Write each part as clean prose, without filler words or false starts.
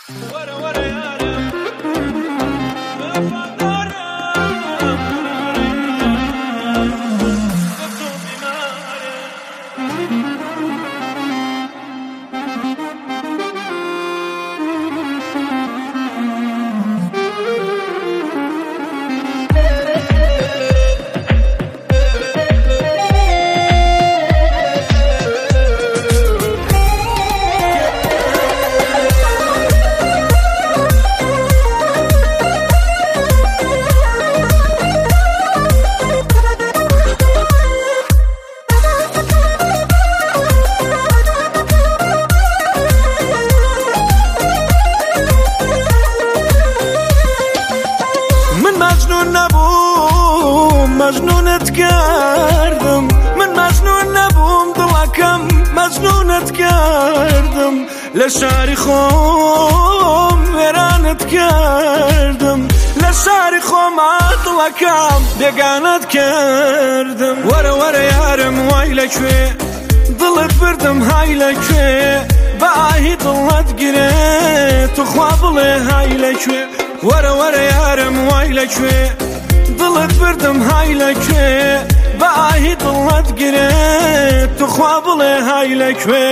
مجنونت کردم من مجنون نبوم دڵەکەم مجنونت کردم لە شاری خۆم وێرانت کردم لە شاری خۆما دڵەکەم بێگانت کردم وەرە وەرە یارم وای لەکوێ دڵت بردم های لەکوێ بە ئاهی دڵت گرێ توخوا بڵێ های لەکوێ وەرە وەرە یارم وای لەکوێ دڵت بردم های لەکوێ بە ئاهی دڵت گرێ توخوا بڵێ های لەکوێ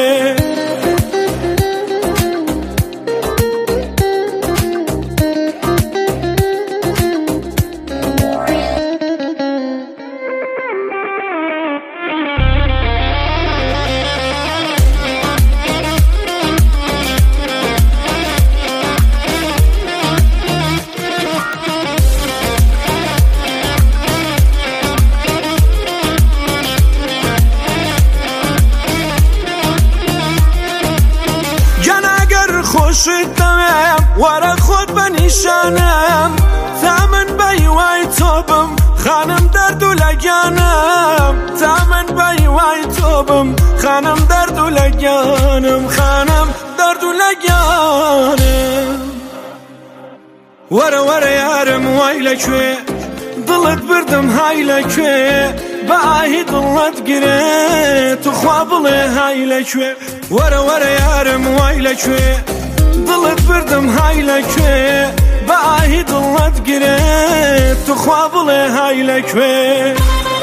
خۆشت دەوێم وەرە خۆت بە نیشانم تا من بەیوای تۆ بم خانم دەرد و لەگیانم تا من بەیوای تۆ بم خانم دەرد و لەگیانم خانم دەرد و لەگیانم وەرە وەرە یارم وای لەکوێ دڵت بردم های لەکوێ بە ئاهی دڵت گرێ توخوا بڵێ های لەکوێ وەرە وەرە یارم وای لەکوێ دڵت بردم های لەکوێ بە ئاهی دڵت گرێ توخوا بڵێ های لەکوێ